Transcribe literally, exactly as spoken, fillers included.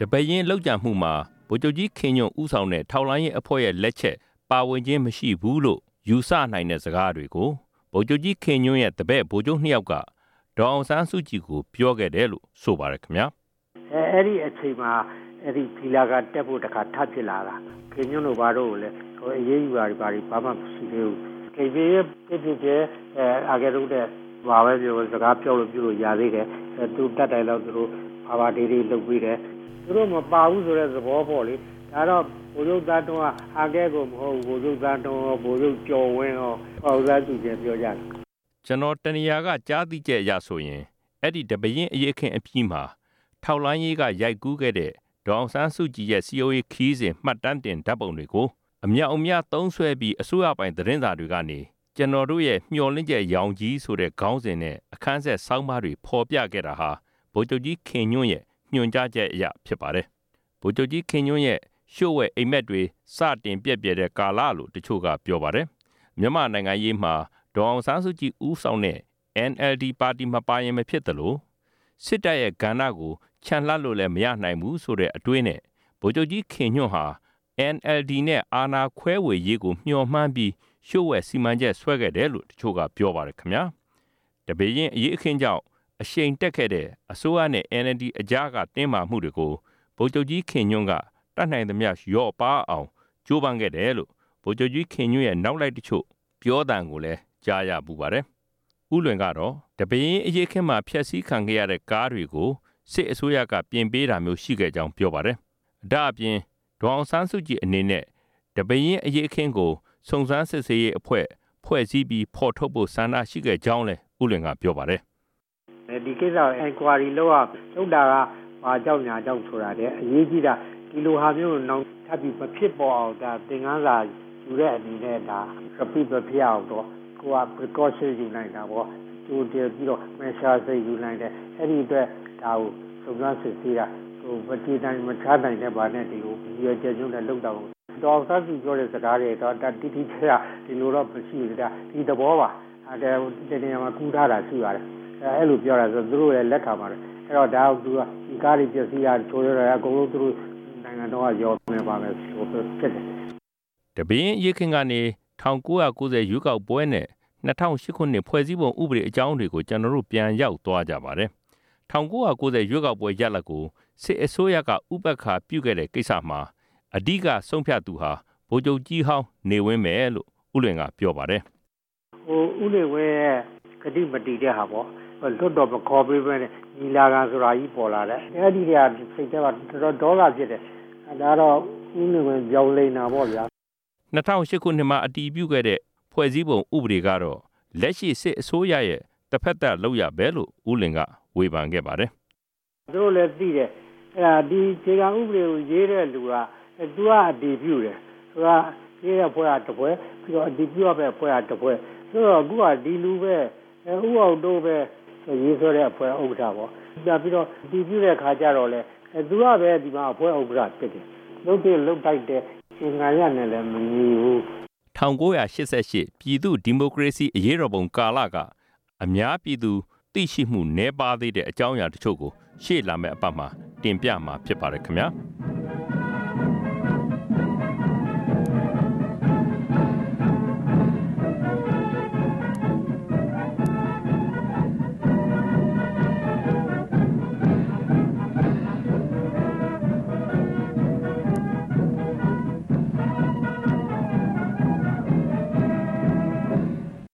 တပရင်လောက်ကြမှုမှာဗိုလ်ချုပ်ကြီးခင်ညွန့်ဦးဆောင်တဲ့ထောက်လှမ်းရေးအဖွဲ့ရဲ့လက်ချက်ပါဝင်ခြင်းမရှိဘူးလို့ယူဆနိုင်တဲ့စကားတွေကိုဗိုလ်ချုပ်ကြီးခင်ညွန့်ရဲ့တပည့်ဗိုလ်ချုပ်နှစ်ယောက်ကဒေါ်အောင်ဆန်းစုကြည်ကိုပြောခဲ့တယ်လို့ဆိုပါတယ်ခင်ဗျာအဲအဲ့ဒီအချိန်မှာအဲ့ဒီဖီလာကတက်ဖို့တခါထပ်ဖြစ်လာတာခင်ညွန့်တို့ဘာတို့လည်းဟိုအရေးယူပါဘာဘာမှမရှိသေးဘူးခေပြေးဖြစ်ဖြစ်ကျအဲအကြရုံးတဲ့ဘာပဲပြောစကားပြောလို့ပြုလို့ရသေးတယ်သူတက်တိုင်တော့သူတို့ဘာဘာဒေးဒေးလုပ်ပြီးတယ်သူတို့မပါဘူးဆိုတဲ့သဘောပေါ့လေဒါတော့ဘိုလ်ချုပ်သားတော်ကအကဲကိုမဟုတ်ဘူးဘိုလ်ချုပ်သားတော်ဘိုလ်ချုပ်ကျော်ဝင်းရောဟောစားသူချင်းပြောကြတယ်ကျွန်တော်တဏှာကကြားသိချက်ရဆိုရင်အဲ့ဒီတပရင်အရေးခင်အပြီးမှာထောက်လိုင်းရေးကရိုက်ကူးခဲ့တဲ့ဒေါအောင်ဆန်းစုကြည်ရဲ့ စီ အို အေ ခီးစဉ်မှတ်တမ်းတင်ဓာတ်ပုံတွေကိုအမြောက်အများသုံးဆွဲပြီးအစိုးရပိုင်သတင်းစာတွေကနေကျွန်တော်တို့ရဲ့မျှော်လင့်ချက်ရောင်ကြီးဆိုတဲ့ခေါင်းစဉ်နဲ့အခန်းဆက်ဆောင်းပါးတွေဖော်ပြခဲ့တာဟာဗိုလ်ချုပ်ကြီးခင်ညွန့်ရဲ့ညွှန်ကြားချက်အရဖြစ်ပါတယ်ဗိုလ်ချုပ်ကြီးခင်ညွန့်ရဲ့ရှို့ဝဲအိမ်မက်တွေစတင်ပြက်ပြဲတဲ့ကာလလို့တချို့ကပြောပါတယ်မြန်မာနိုင်ငံရေးမှာဒေါ်အောင်ဆန်းစုကြည်ဦးဆောင်တဲ့ အန် အယ် ဒီ ပါတီမပါရင်မဖြစ်သလိုစစ်တပ်ရဲ့ကဏ္ဍကိုခြံလှပ်လို့လည်းမရနိုင်ဘူးဆိုတဲ့အတွေးနဲ့ဗိုလ်ချုပ်ကြီးခင်ညွန့်ဟာ အန် အယ် ဒီ နဲ့အာဏာခွဲဝေရေးကိုမျှော်မှန်းပြီးရှို့ဝဲစီမံချက်ဆွဲခဲ့တယ်လို့တချို့ကပြောပါတယ်ခင်ဗျာတပည့်ရင်အရေးအခင်းကြောင့်အရှိန်တက်ခဲ့တဲ့အစိုးရနဲ့ အန် အယ် ဒီ အကြားကတင်းမာမှုတွေကိုဗိုလ်ချုပ်ကြီးခင်ညွန့်ကတတ်နိုင်သမျှရော့ပါအောင်ကြိုးပမ်းခဲ့တယ်လို့ဗိုလ်ချုပ်ကြီးခင်ညွန့်ရဲ့နောက်လိုက်တချို့ပြောတံကိုလည်းကြားရပူပါတယ်ဥလွင်ကတော့တပင်းအရေးခင်းမှာဖျက်ဆီးခံခဲ့ရတဲ့ကားတွေကိုစစ်အစိုးရကပြင်ပေးတာမျိုးရှိခဲ့ကြောင်းပြောပါတယ်ဒါအပြင်ဒေါအောင်ဆန်းစုကြည်အနေနဲ့တပင်းအရေးခင်းကိုစုံစမ်းစစ်ဆေးရေးအဖွဲ့ဖွဲ့စည်းပြီးဖော်ထုတ်ဖို့ဆန္ဒရှိခဲ့ကြောင်းလည်းဥလွင်ကပြောပါတယ်ဒီကိစ္စ inquiry လုပ်ရလုပ်တာကဘာကြောင့်ညာကြောင့်ဆိုတာတဲ့အရေးကြီးတာဒီလိုဟာမျိုးနောက်ထပ်ပြီးမဖြစ်ပေါ်အောင်ဒါသင်ခန်းစာယူတဲ့အနေနဲ့ဒါ repeat မဖြစ်အောင်တော့ကိုက precaution ယူနိုင်တာပေါ့သူတည်းပြီးတော့ measure စိတ်ယူနိုင်တယ်အဲ့ဒီအတွက်ဒါကိုစုံစမ်းစစ်ဆေးတာဟိုမတည်နိုင်မချနိုင်တဲ့ဘာနဲ့ဒီလိုရွေးချက်ညွှန်းနဲ့လုပ်တော့တော်ဆက်စီပြောတဲ့စကားတွေတော့တိတိကျကျဒီလိုတော့မရှိဘူးဒါဒီသဘောပါအဲ့ဒါဒီနေရာမှာကူးထားတာရှိပါတယ်အဲ့လိုပြောတာဆိုသူတို့လည်းလက်ခံပါတယ်အဲ့တော့ဒါကသူကဒီကားတွေပြည့်စည်ရချိုးရတာအကုန်လုံးသူတို့နိုင်ငံတော်ကရောနေပါမယ်ဆိုတော့ဖြစ်တယ်တပင်းရေခင်ကနေ၁၉၉၀ရွေးကောက်ပွဲနဲ့၂၀၀၈ခုနှစ်ဖွဲ့စည်းပုံဥပဒေအကြောင်းတွေကိုကျွန်တော်တို့ပြန်ရောက်သွားကြပါတယ်၁၉၉၀ရွေးကောက်ပွဲရလဒ်ကိုစစ်အစိုးရကဥပက္ခပြုခဲ့တဲ့ကိစ္စမှာအဓိကဆုံးဖြတ်သူဟာဗိုလ်ချုပ်ကြီးဟောင်းနေဝင်းပဲလို့ဥလွင်ကပြောပါတယ်ဟိုဥလွင်ဝဲကတိမတည်တဲ့ဟာပေါ့လွတ်တော်မခေါ်ပေးပဲညီလာခံဆိုတာကြီးပေါ်လာတယ်အဲ့ဒီကစိတ်ထဲကတော်တော်ဒေါသဖြစ်တယ်ဒါတော့ဥလွင်ဝဲကြောင်းလိန်တာပေါ့ဗျာ၂၀၀၈ခုနှစ်မှာအတည်ပြုခဲ့တဲ့ဖွဲ့စည်းပုံဥပဒေကတော့လက်ရှိစစ်အစိုးရရဲ့တစ်ဖက်သက်လုပ်ရပဲလို့ဦးလင်ကဝေဖန်ခဲ့ပါတယ်သူတို့လည်းသိတယ်အဲ့ဒါဒီခြေခံဥပဒေကိုရေးတဲ့လူကသူကအတည်ပြုတယ်သူကရေးတဲ့ဖွဲ့ကတစ်ဖွဲ့ပြီးတော့အတည်ပြုရတဲ့ဖွဲ့ကတစ်ဖွဲ့ဆိုတော့အခုကဒီလူပဲဥအောင်တို့ပဲရေးဆွဲတဲ့အဖွဲ့ဥက္ကဋ္ဌပေါ့ပြီးတော့အတည်ပြုတဲ့ခါကျတော့လေသူကပဲဒီမှာအဖွဲ့ဥက္ကဋ္ဌဖြစ်တယ်လုပ်တဲ့လုပ်တိုက်တဲ့ရှင်ငံရနဲ့လည်းမညီဘူး၁၉၈၈ပြည်သူ့ဒီမိုကရေစီအရေးတော်ပုံကာလကအများပြည်သူသိရှိမှုနည်းပါးသေးတဲ့အကြောင်းအရာတချို့ကိုရှေ့လာမယ့်အပတ်မှာတင်ပြမှာဖြစ်ပါတယ်ခင်ဗျာ